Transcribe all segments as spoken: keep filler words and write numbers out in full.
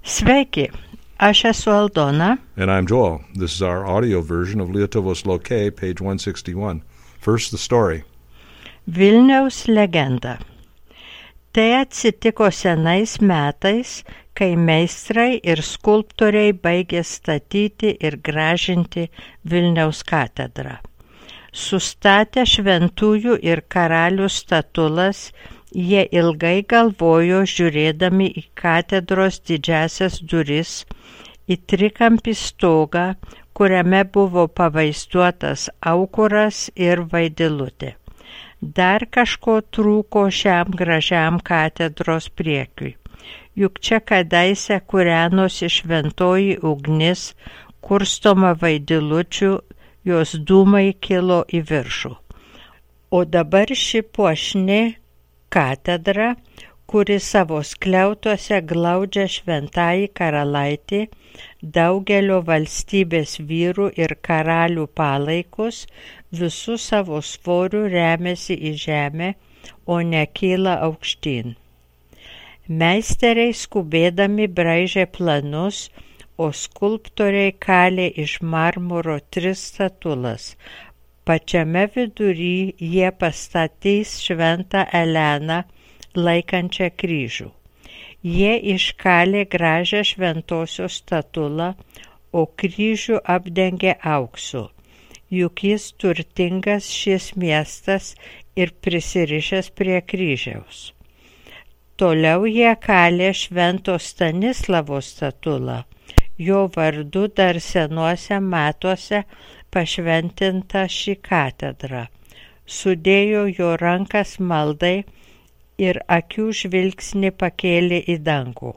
Sveiki, aš esu Aldona. And I'm Joel. This is our audio version of Lietuvos Lokė, page one sixty-one. First, the story. Vilniaus legenda. Tai atsitiko senais metais, kai meistrai ir skulptoriai baigė statyti ir gražinti Vilniaus katedrą. Sustatę šventųjų ir karalių statulas, jie ilgai galvojo žiūrėdami į katedros didžiasias duris, į trikampį stogą, kuriame buvo pavaizduotas aukuras ir vaidilutė. Dar kažko trūko šiam gražiam katedros priekiui. Juk čia kadaise kūrenosi šventoji ugnis, kurstoma vaidilučių, jos dūmai kilo į viršų. O dabar ši puošni katedra, kuri savo skliautuose glaudžia šventąjį karalaitį, daugelio valstybės vyrų ir karalių palaikus, visų savo svorių remiasi į žemę, o nekyla aukštyn. Meisteriai skubėdami braižė planus, o skulptoriai kalė iš marmuro tris statulas. Pačiame vidury jie pastatys šventą Eleną, laikančią kryžių. Jie iškalė gražią šventosios statulą, o kryžių apdengė auksu. Juk jis turtingas šis miestas ir prisirišęs prie kryžiaus. Toliau jie kalė švento Stanislavo statulą. Jo vardu dar senuose metuose pašventinta ši katedra. Sudėjo jo rankas maldai ir akių žvilgsnį pakėlė į dangų.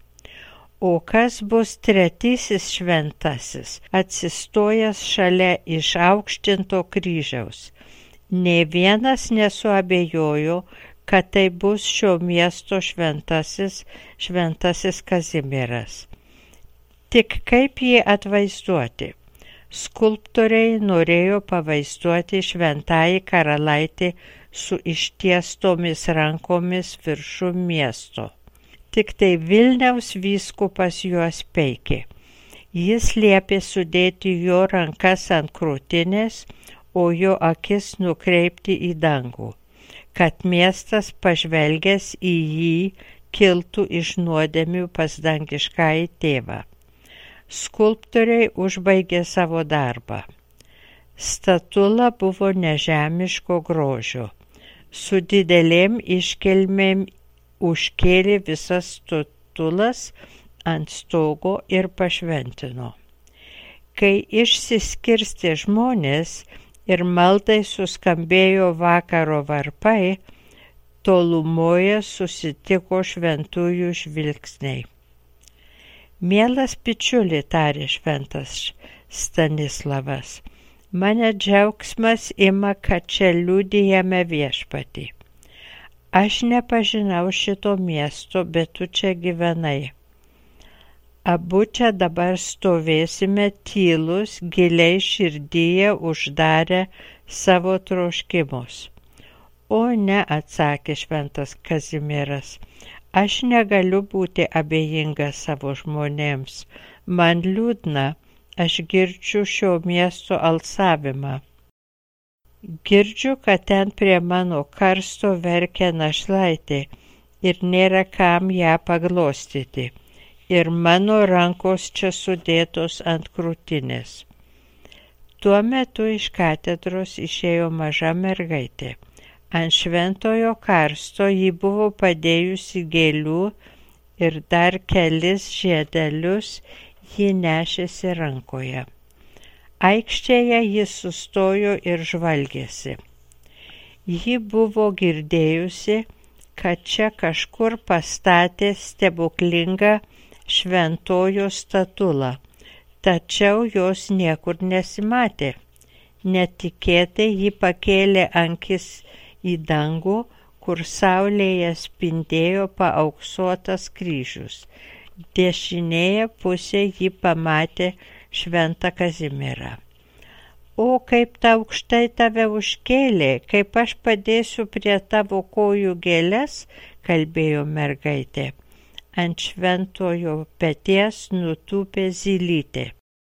O kas bus tretysis šventasis, atsistojęs šalia išaukštinto kryžiaus? Nė vienas nesuabejojo, kad tai bus šio miesto šventasis, šventasis Kazimieras. Tik kaip jį atvaizduoti? Skulptoriai norėjo pavaizduoti šventąjį karalaitį su ištiestomis rankomis viršum miesto. Tik tai Vilniaus vyskupas juos peikė. Jis liepė sudėti jo rankas ant krūtinės, o jo akis nukreipti į dangų, kad miestas pažvelgęs į jį kiltų iš nuodėmių pas dangiškąjį tėvą. Skulptoriai užbaigė savo darbą. Statula buvo nežemiško grožio. Su didelėm iškilmėm užkėlė visas statulas ant stogo ir pašventino. Kai išsiskirstė žmonės ir maldai suskambėjo vakaro varpai, tolumoje susitiko šventųjų žvilgsniai. Mielas bičiuli, tarė šventas Stanislavas, mane džiaugsmas ima, kad čia liudijame viešpatį. Aš nepažinau šito miesto, bet tu čia gyvenai. Abu čia dabar stovėsime tylus, giliai širdyje uždarę savo troškimus. O ne, atsakė šventas Kazimieras, aš negaliu būti abejingas savo žmonėms. Man liūdna, aš girdžiu šio miesto alsavimą. Girdžiu, kad ten prie mano karsto verkia našlaitė ir nėra kam ją paglostyti. Ir mano rankos čia sudėtos ant krūtinės. Tuo metu iš katedros išėjo maža mergaitė. Ant šventojo karsto ji buvo padėjusi gėlių ir dar kelis žiedelius ji nešėsi rankoje. Aikštėje ji sustojo ir žvalgėsi. Ji buvo girdėjusi, kad čia kažkur pastatė stebuklingą šventojo statulą, tačiau jos niekur nesimatė. Netikėtai ji pakėlė akis į dangų, kur saulėje spindėjo paauksuotas kryžius. Dešinėje pusėje ji pamatė šventą Kazimierą. O kaip ta aukštai tave užkėlė, kaip aš padėsiu prie tavo kojų gėles, kalbėjo mergaitė. ant šventojo peties nutūpė zylytė.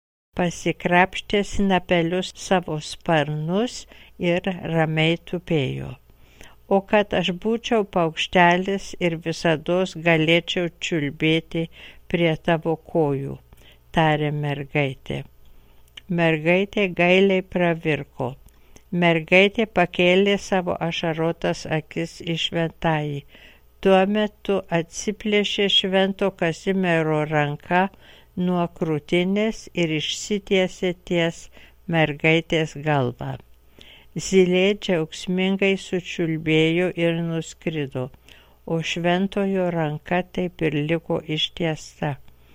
Pasikrapštė snapelius savo sparnus ir ramiai tupėjo. O kad aš būčiau paukštelis ir visados galėčiau čiulbėti prie tavo kojų, tarė mergaitė. Mergaitė gailiai pravirko. Mergaitė pakėlė savo ašarotas akis į šventąjį. Tuo metu atsiplėšė švento Kazimiero ranka nuo krūtinės ir išsitiesė ties mergaitės galvą. Zylė džiaugsmingai sučiulbėjo ir nuskrido, o šventojo ranka taip ir liko ištiesta.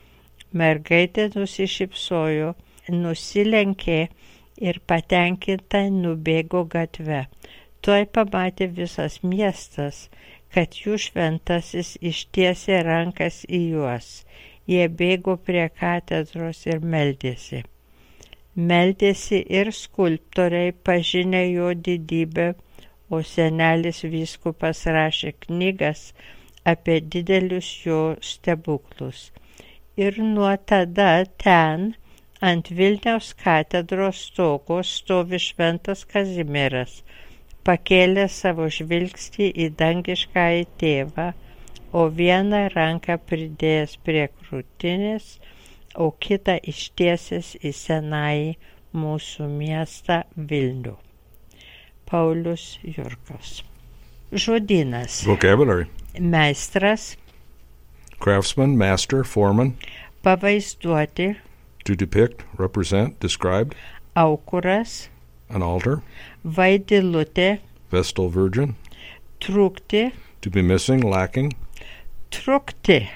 Mergaitė nusišypsojo, nusilenkė ir patenkinta nubėgo gatve. Tuoj pamatė visas miestas, kad jų šventasis ištiesė rankas į juos. Jie bėgo prie katedros ir meldėsi. Meldėsi ir skulptoriai pažinę jo didybę, o senelis vyskupas rašė knygas apie didelius jo stebuklus. Ir nuo tada ten, ant Vilniaus katedros stogo, stovi šventas Kazimieras, pakėlė savo žvilgsnį į dangiškąjį tėvą, o vieną ranką pridėjęs prie krūtinės, o kitą ištiesęs į senąjį mūsų miestą Vilnių. Paulius Jurkus. Žodynas. Vocabulary. Meistras. Craftsman, master, foreman. Pavaizduoti. To depict, represent, described. Aukuras. An altar. Vaidilutė. Vestal virgin. Trūkti. To be missing, lacking. Trukti.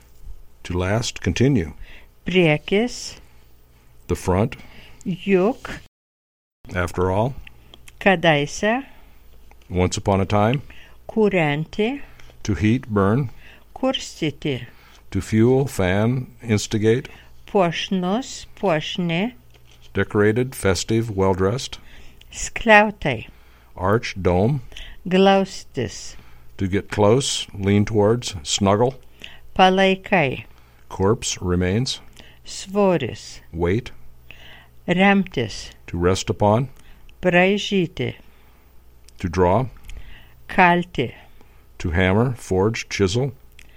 To last, continue. Priekis. The front. Juk. After all. Kadaise. Once upon a time. Kūrenti. To heat, burn. Kurstyti. To fuel, fan, instigate. Puošnus, puošni. Decorated, festive, well-dressed. Skliautai. Arch, dome. Glaustis. To get close, lean towards, snuggle. Palaikai. Corpse, remains. Svoris. Weight. Remtis. To rest upon. Braižyti. To draw. Kalti. To hammer, forge, chisel.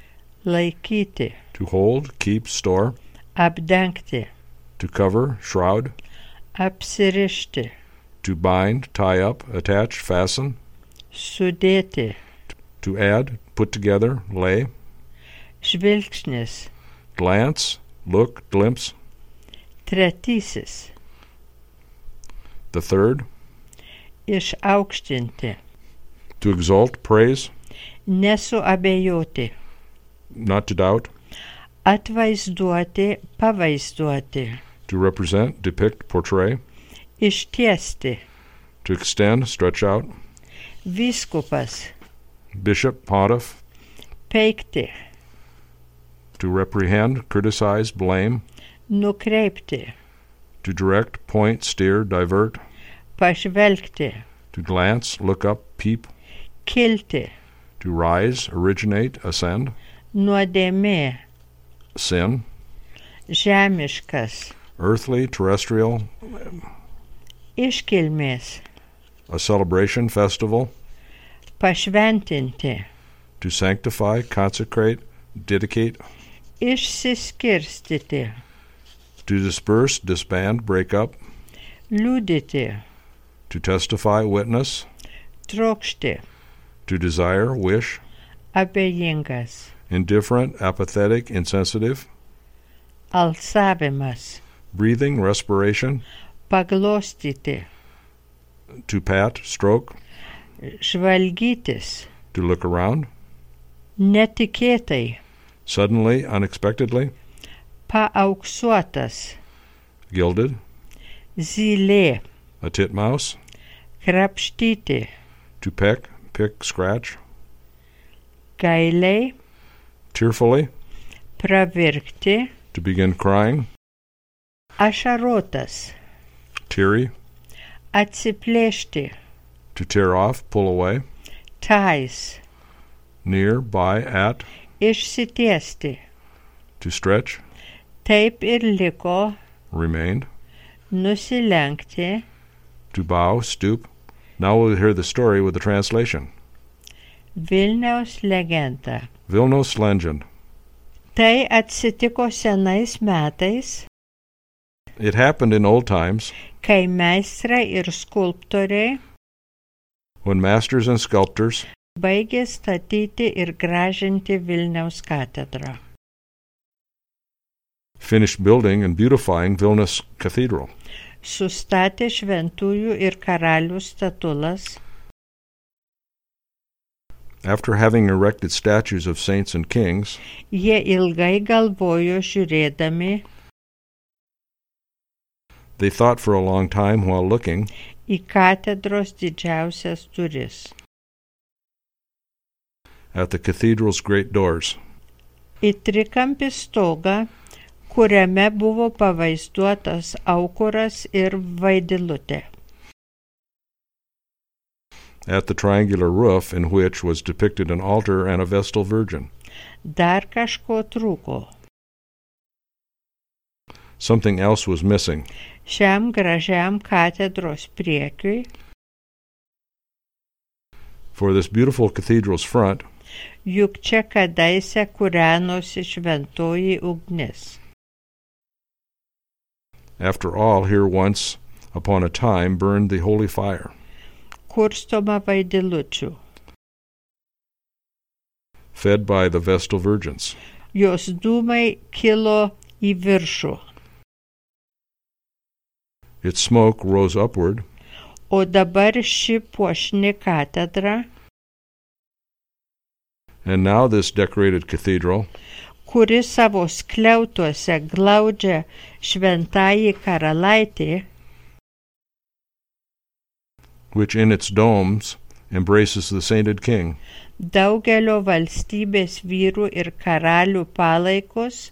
Laikyti. To hold, keep, store. Apdengti. To cover, shroud. Apsirišti. To bind, tie up, attach, fasten. Sudėti. To add, put together, lay. Žvilgsnis. Glance, look, glimpse. Tretysis. The third. Išaukštinti. To exalt, praise. Nesuabejoti. Not to doubt. Atvaizduoti, pavaizduoti. To represent, depict, portray. Ištiesti. To extend, stretch out. Vyskupas. Bishop, pontiff. Peikti. To reprehend, criticize, blame. Nukreipti. To direct, point, steer, divert. Pažvelgti. To glance, look up, peep. Kilti. To rise, originate, ascend. Nuodėmė. Sin. Žemiškas. Earthly, terrestrial. Iškilmės. A celebration, festival. Pašventinti. To sanctify, consecrate, dedicate. Išsiskirstyti. To disperse, disband, break up. Liudyti. To testify, witness. Trokšti. To desire, wish. Abejingas. Indifferent, apathetic, insensitive. Alsavimas. Breathing, respiration. Paglostyti. To pat, stroke. Žvalgytis. To look around. Netikėtai. Suddenly, unexpectedly. Paauksuotas. Gilded. Zylė. A titmouse. Krapštyti. To peck, pick, scratch. Gailiai. Tearfully. Pravirkti. To begin crying. Ašarotas. Teary. Atsiplėšti. To tear off, pull away. Tais. Near, by, at. Išsitiesti. To stretch, Taip ir liko. remained. Nusilenkti. To bow, stoop. Now we'll hear the story with the translation. Vilniaus legenda. Vilnius legend. Tai atsitiko senais metais, It happened in old times kai meistrai ir skulptoriai when masters and sculptors baigė statyti ir gražinti Vilniaus katedrą. finished building and beautifying Vilnius Cathedral. Sustatė šventųjų ir karalių statulas, After having erected statues of saints and kings, jie ilgai galvojo žiūrėdami they thought for a long time while looking į katedros didžiausias duris, at the cathedral's great doors. į trikampį stogą, kuriame buvo pavaizduotas aukuras ir vaidilutė, At the triangular roof in which was depicted an altar and a Vestal Virgin. dar kažko trūko. Something else was missing. Šiam gražiam katedros priekiui, For this beautiful cathedral's front juk čia kadaise kūrenosi šventoji ugnis. After all, here once upon a time burned the holy fire, Kurstoma vaidilučių. fed by the Vestal Virgins. Jos dūmai kilo į viršų, Its smoke rose upward, o dabar ši puošni katedra, and now this decorated cathedral, kuri savo skliautuose glaudžia šventąjį karalaitį, which in its domes embraces the sainted king, daugelio valstybės vyrų ir karalių palaikus,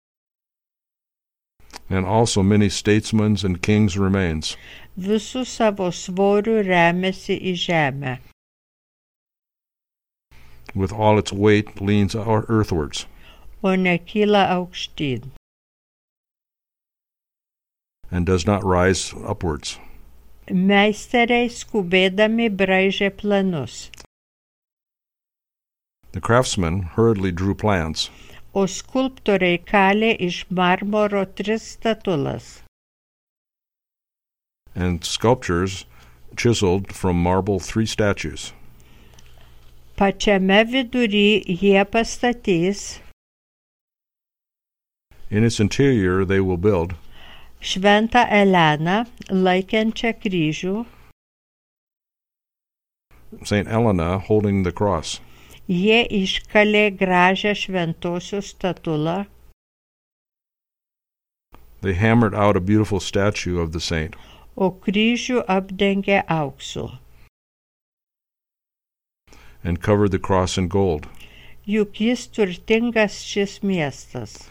and also many statesmen's and kings' remains, visų savo svorių remiasi į žemę, with all its weight leans earthwards. o nekyla aukštyn. And does not rise upwards. Meisteriai skubėdami braižė planus, The craftsmen hurriedly drew plans, o skulptoriai kalė iš marmuro tris statulas, and sculptors chiseled from marble three statues. pačiame vidury jie pastatys In its interior they will build šventą Eleną laikančią kryžių, Saint Elena holding the cross. jie iškalė gražią šventosios statulą, They hammered out a beautiful statue of the saint, o kryžių apdengė auksu. and covered the cross in gold. Juk jis turtingas šis miestas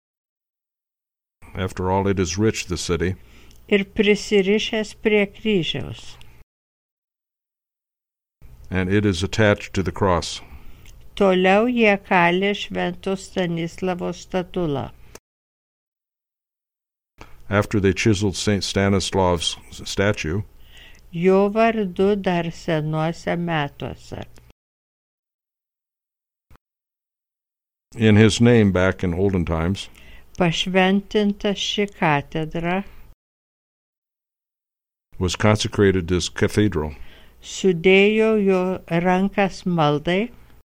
After all, it is rich, the city, ir prisirišęs prie kryžiaus. and it is attached to the cross. Toliau jie kalė švento Stanislavo statulą. After they chiseled Saint Stanislav's statue, Jo vardu dar senuose metuose. in his name back in olden times, Pašventinta ši katedra, was consecrated this cathedral, sudėjo jo rankas maldai,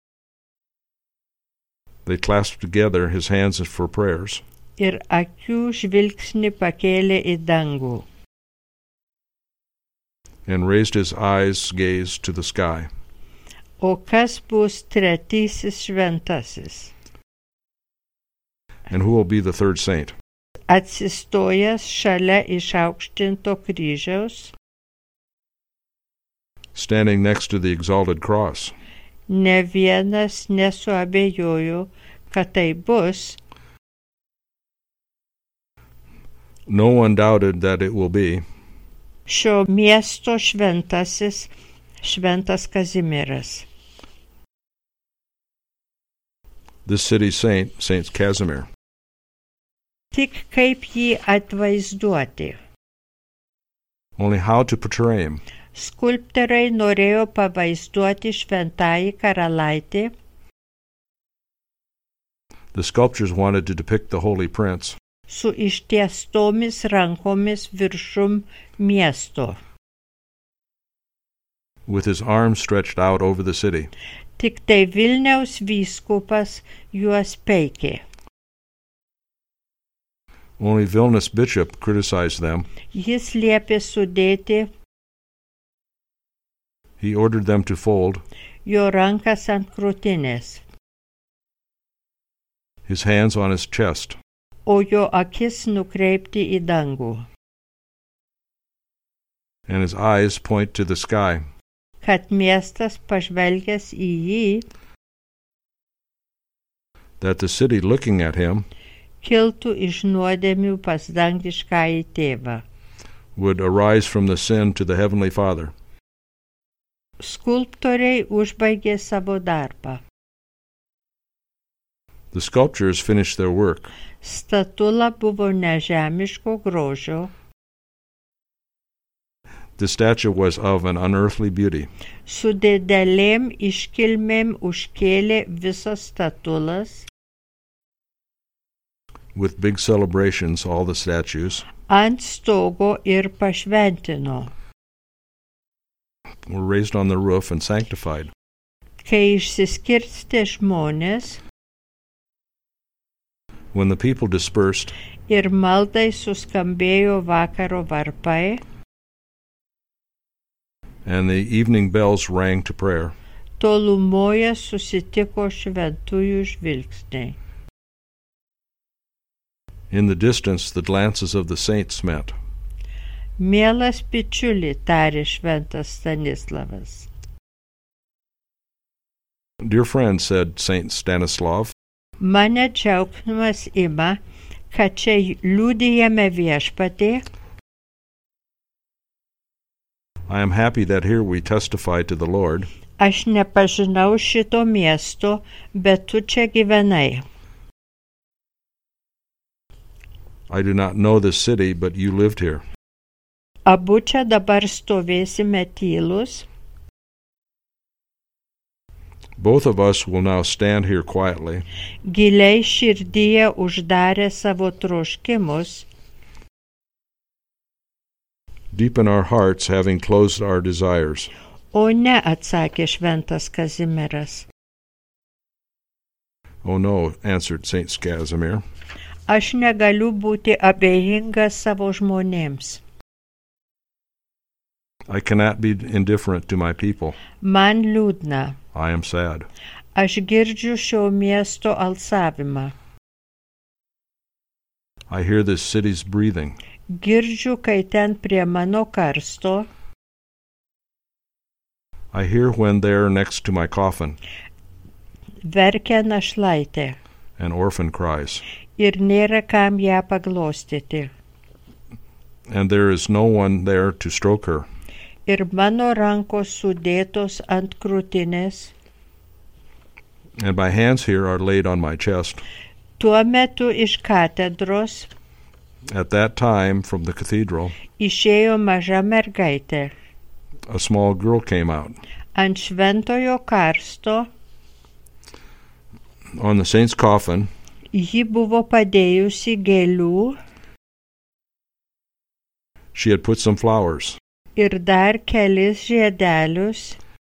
they clasped together his hands for prayers, ir akių žvilgsnį pakėlė į dangų, and raised his eyes gaze to the sky. o kas bus tretysis šventasis? And who will be the third saint? Atsistojęs šalia išaukštinto kryžiaus, Standing next to the exalted cross, ne vienas nesuabejojo, kad tai bus no one doubted that it will be šio miesto šventasis Šventas Kazimieras. This city's saint, Saint Casimir. Tik kaip jį atvaizduoti. Only how to portray him. Skulptoriai norėjo pavaizduoti šventąjį karalaitį. The sculptors wanted to depict the Holy Prince Su ištiestomis rankomis viršum miesto. with his arms stretched out over the city. Tik tai Vilniaus vyskupas juos peikė. Only Vilnius bishop criticized them. Jis liepė sudėti He ordered them to fold jo rankas ant krūtinės, his hands on his chest, o jo akis nukreipti į dangų, and his eyes point to the sky, kad miestas pažvelgęs į jį that the city looking at him kiltų iš nuodėmių pas dangiškąjį tėvą. would arise from the sin to the Heavenly Father. Skulptoriai užbaigė savo darbą. The sculptors finished their work. Statula buvo nežemiško grožio, The statue was of an unearthly beauty. su didelėm iškilmėm užkėlė visas statulas, With big celebrations, all the statues ant stogo ir pašventino. were raised on the roof and sanctified. Kai išsiskirstė žmonės When the people dispersed ir maldai suskambėjo vakaro varpai, and the evening bells rang to prayer, tolumoje susitiko šventųjų žvilgsniai. in the distance the glances of the saints met. Mielas bičiuli, tarė šventas Stanislavas. Dear friend, said Saint Stanislav, Mane džiaugsmas ima, kad čia liudijame viešpatį, I am happy that here we testify to the Lord. aš nepažinau šito miesto, bet tu čia gyvenai. I do not know this city, but you lived here. Abu čia dabar stovėsime tylus, Both of us will now stand here quietly, giliai širdyje uždarę savo troškimus, deep in our hearts, having closed our desires. o ne, atsakė šventas Kazimieras. Oh no, answered Saint Casimir. Aš negaliu būti abejingas savo žmonėms. I cannot be indifferent to my people. Man liūdna. I am sad. Aš girdžiu šio miesto alsavimą. I hear this city's breathing. Girdžiu, kai ten prie mano karsto I hear when there next to my coffin verkia našlaitė an orphan cries, ir nėra kam ją paglostyti. and there is no one there to stroke her. Ir mano rankos sudėtos ant krūtinės. And my hands here are laid on my chest. Tuo metu iš katedros At that time, from the cathedral, išėjo maža mergaitė. a small girl came out. Ant šventojo karsto On the saint's coffin, ji buvo padėjusi gėlių she had put some flowers, ir dar kelis žiedelius.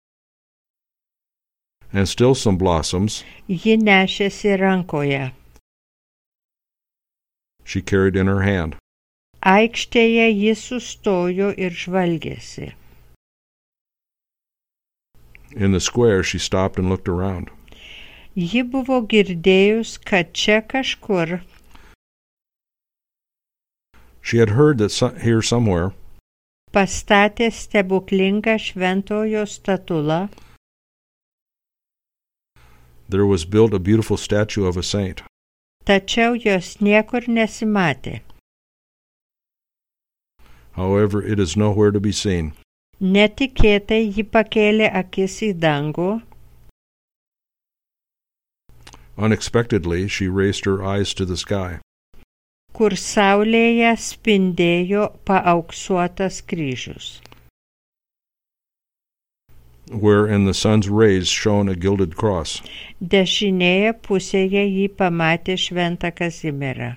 and still some blossoms Ji nešėsi rankoje. she carried in her hand. Aikštėje ji sustojo ir žvalgėsi. In the square, she stopped and looked around. Ji buvo girdėjus, kad čia kažkur She had heard that so- here somewhere pastatė stebuklingą šventojo statulą, there was built a beautiful statue of a saint. tačiau jos niekur nesimatė. However, it is nowhere to be seen. Netikėtai ji pakėlė akis į dangų Unexpectedly, she raised her eyes to the sky. kur saulėje spindėjo paauksuotas kryžius. Where in the sun's rays shone a gilded cross. Dešinėje pusėje ji pamatė Šventą Kazimierą.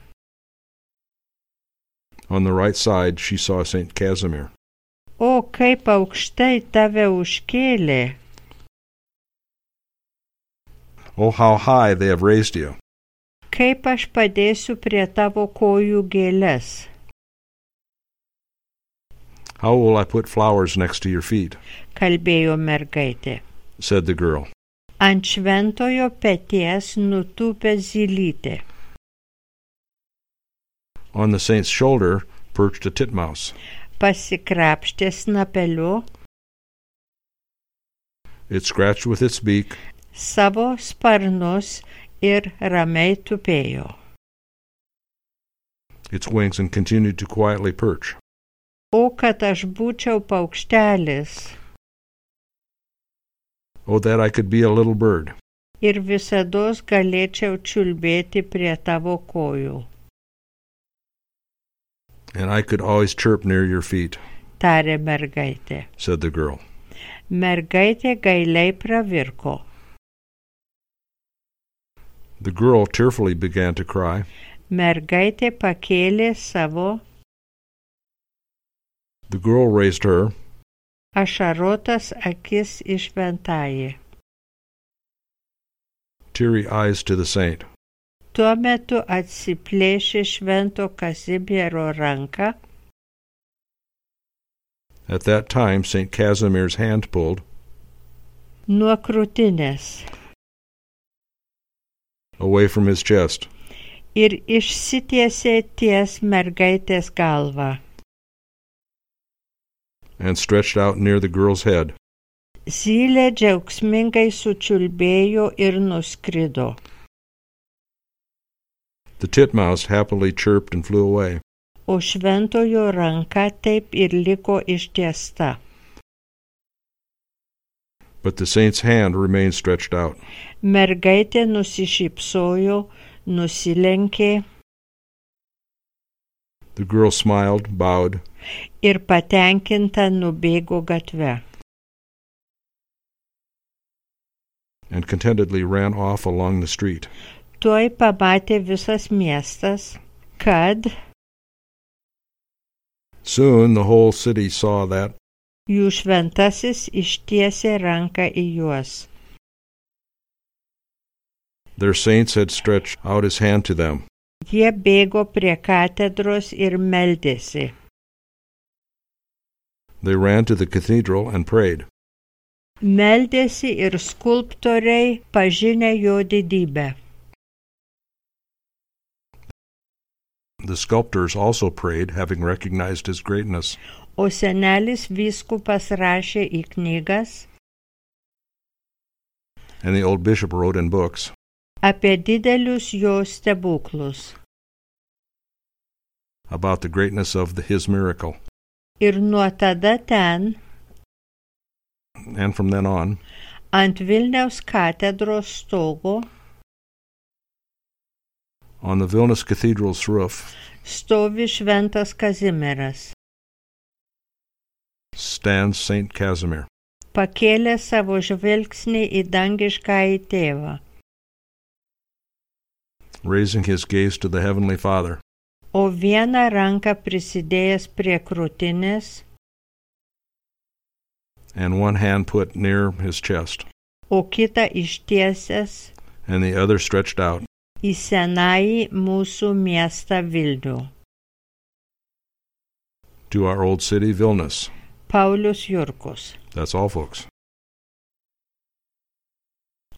On the right side, she saw Saint Casimir. O, kaip aukštai tave užkėlė! Oh, how high they have raised you! Kaip aš padėsiu prie tavo kojų gėles? How will I put flowers next to your feet? Kalbėjo mergaitė. Said the girl. Ant šventojo peties nutūpė zylytė. On the saint's shoulder perched a titmouse. Pasikrapštė snapeliu. It scratched with its beak. Savo sparnus ir ramiai tupėjo. Its wings and continued to quietly perch. O, kad aš būčiau paukštelis. Oh, that I could be a little bird. Ir visados galėčiau čiulbėti prie tavo kojų. And I could always chirp near your feet, Tarė mergaitė. said the girl. Mergaitė gailiai pravirko. The girl tearfully began to cry. Mergaitė pakėlė savo The girl raised her, ašarotas akis į šventąjį. teary eyes to the saint. Tuo metu atsiplėšė Švento Kazimiero ranką. At that time, Saint Casimir's hand pulled Nuo krūtinės away from his chest, ir išsitiesė ties mergaitės galvą. and stretched out near the girl's head. Zylė džiaugsmingai sučiulbėjo ir nuskrido. The titmouse happily chirped and flew away. O šventojo ranka taip ir liko ištiesta. But the saint's hand remained stretched out. Mergaitė nusišypsojo, nusilenkė The girl smiled, bowed, ir patenkinta nubėgo gatve. and contentedly ran off along the street. Tuoj pamatė visas miestas, kad Soon the whole city saw that jų šventasis ištiesė ranką į juos. their saints had stretched out his hand to them. Jie bėgo prie katedros ir meldėsi. They ran to the cathedral and prayed. Meldėsi ir skulptoriai pažinę jo didybę. The sculptors also prayed, having recognized his greatness. O senelis vyskupas rašė į knygas And the old bishop wrote in books apie didelius jo stebuklus. about the greatness of the, his miracle. Ir nuo tada ten, And from then on, ant Vilniaus katedros stogo, on the Vilnius Cathedral's roof, stovi Šventas Kazimieras. stands Saint Casimir, Pakėlė savo žvilgsnį į dangiškąjį tėvą. raising his gaze to the Heavenly Father, O vieną ranką prisidėjęs prie krūtinės, and one hand put near his chest, o kitą ištiesęs and the other stretched out, į senąjį mūsų miestą Vilnių. to our old city, Vilnius. Paulius Jurkus. That's all, folks.